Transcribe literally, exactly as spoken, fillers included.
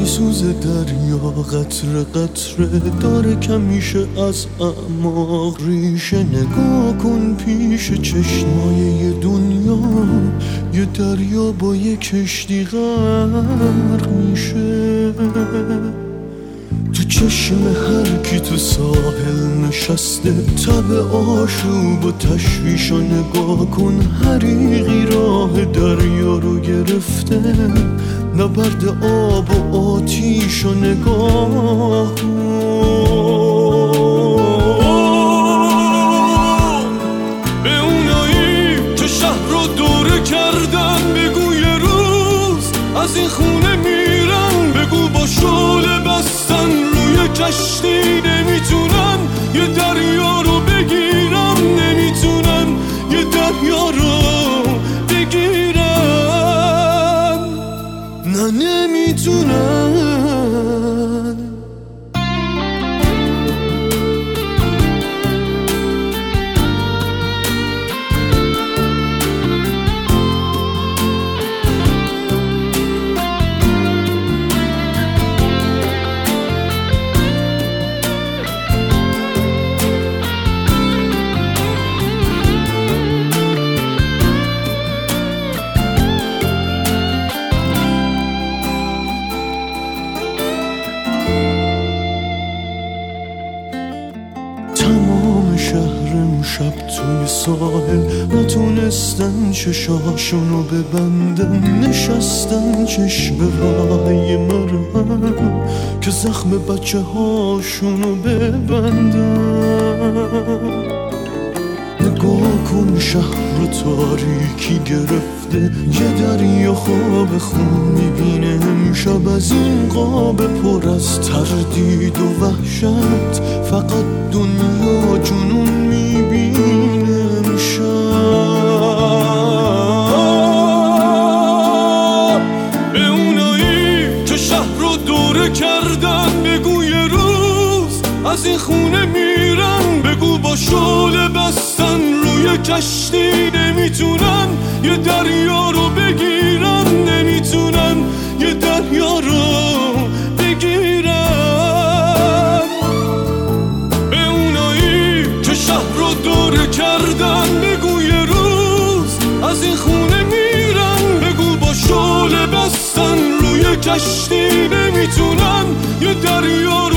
میسوزه دریا قطره قطره داره کمیشه از اعماق ریشه. نگاه کن پیش چشمای دنیا یه دریا با یه کشتی غرق میشه. تو چشم هر کی تو ساحل نشسته تب آشوب و تشویش. نگاه کن حریقی راه دریا رو گرفته نبرد آب و آتیش. و نگاه کن به اونایی که شهر رو دوره کردن بگو یه روز از این خونه میرن. بگو با شعله بستن روی کشتی نمیتونن یه دریا رو بگیرن. نمیتونن یه دریا رو بگیرن. نه نمیتونن. تمام شهر شب توی ساحل نتونستن چشاشونو ببندن. نشستن چشم رای مرهم که زخم بچه هاشونو ببندن. نگاه کن شهر تاریکی گرفته یه دریا خواب خون میبینه امشب. از این قاب پر از تردید و وحشت فقط دنیا جنون میبینه امشب. به اونایی که شهر رو دوره کردن بگو یه روز از این خونه میرن. بگو با شعله بستن روی کشتی نمیتونن یه دریا رو بگیرن. نمیتونن یه دریا رو بگیرن. به اونایی که شهر رو دوره کردن بگو یه روز از این خونه میرن. بگو با شعله بستن روی کشتی نمیتونن یه دریا